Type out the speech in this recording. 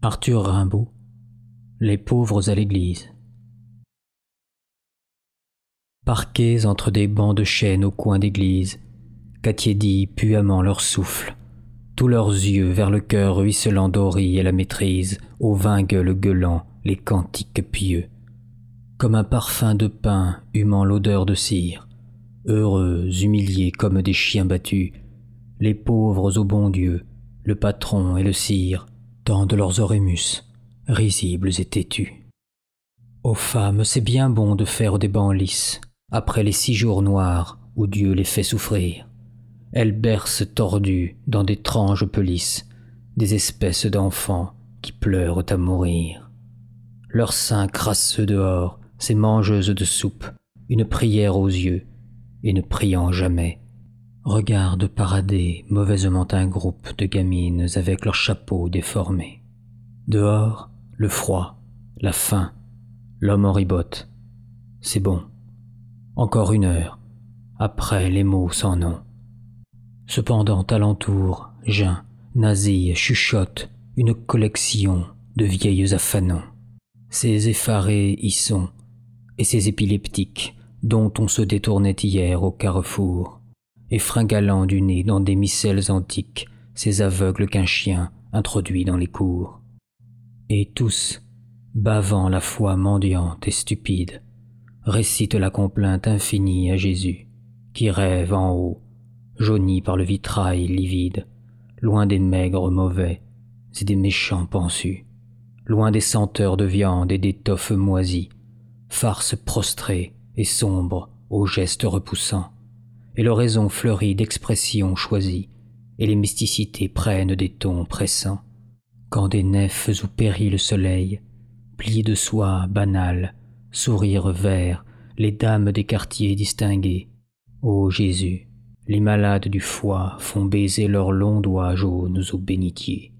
Arthur Rimbaud, Les pauvres à l'église. Parqués entre des bancs de chêne au coin d'église, qu'attiédit puamment leur souffle, tous leurs yeux vers le cœur ruisselant d'Ori et la maîtrise, aux vingueules gueulant les cantiques pieux. Comme un parfum de pin humant l'odeur de cire, heureux, humiliés comme des chiens battus, les pauvres au bon Dieu, le patron et le sire, tendent leurs orémus, risibles et têtus. Aux femmes, c'est bien bon de faire des bancs lisses, après les 6 jours noirs où Dieu les fait souffrir. Elles bercent tordues dans d'étranges pelisses, des espèces d'enfants qui pleurent à mourir. Leurs seins crasseux dehors, ces mangeuses de soupe, une prière aux yeux, et ne priant jamais, regardent parader mauvaisement un groupe de gamines avec leurs chapeaux déformés. Dehors, le froid, la faim, l'homme en ribote. C'est bon. Encore 1 heure, après les mots sans nom. Cependant, alentour, Jeun, Nasie, chuchote une collection de vieilles affanons. Ces effarés y sont, et ces épileptiques dont on se détournait hier au carrefour, et fringalant du nez dans des micelles antiques, ces aveugles qu'un chien introduit dans les cours. Et tous, bavant la foi mendiante et stupide, récitent la complainte infinie à Jésus, qui rêve en haut, jauni par le vitrail livide, loin des maigres mauvais et des méchants pensus, loin des senteurs de viande et d'étoffes moisies, farce prostrée et sombre aux gestes repoussants, et l'oraison fleurie d'expressions choisies, et les mysticités prennent des tons pressants, quand des nefs où périt le soleil, plis de soie banale, sourires verts, les dames des quartiers distingués, ô Jésus, les malades du foie font baiser leurs longs doigts jaunes aux bénitiers.